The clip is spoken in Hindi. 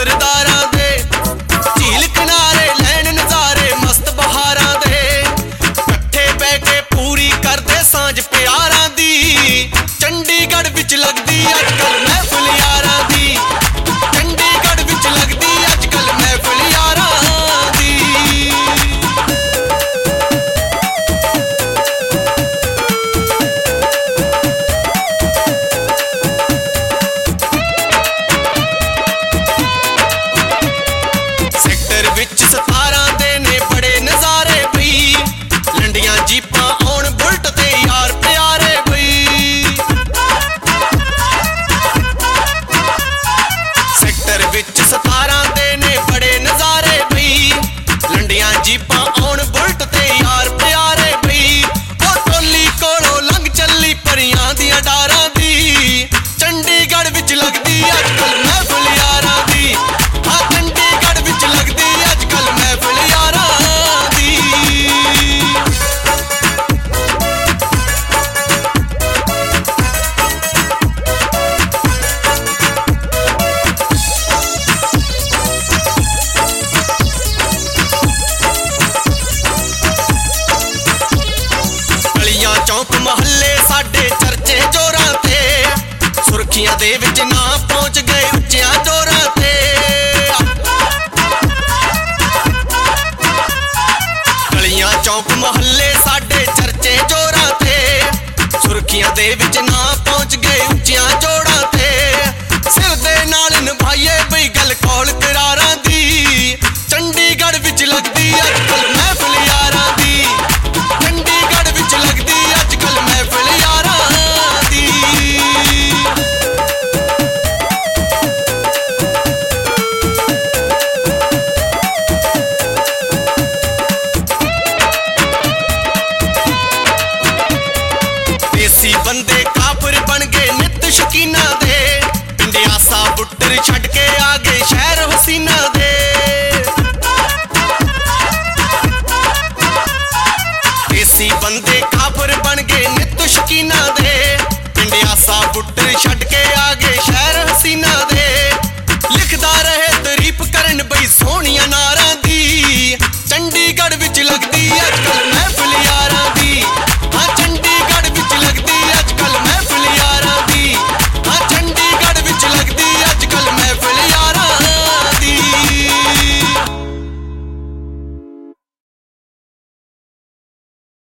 सरदारां दे झील किनारे लैन नज़ारे मस्त बहारां दे कट्ठे बह के पूरी करदे सांझ प्यारां दी चंडीगढ़ विच लगदी अजकल महफिल यारां दी चंडीगढ़ विच लगदी अजकल महफिल यारां दी। सेक्टर विच 17 दे ने बड़े नज़ारे बई लंडियां जीपां आउण बुलट ते यार प्यारे बई। सेक्टर विच 17 दे ने बड़े नज़ारे बई लंडियां जीपां आउण बुलट ते यार प्यारे बई। ओ टोली कोलों लंघ चली परियां दियां डारां दी चंडीगढ़ विच लगदी अजकल महफिल यारां दी हाँ चंडीगढ़ विच लगदी अजकल महफिल यारां दी। गलियां चौक महल्ले साडे चर्चे जोरां ते सुर्खियां दे विच ना पहुंच गए उच्चियां जोरां ते। गलियां चौक महल्ले साडे चर्चे जोरां ते सुर्खियां दे विच ना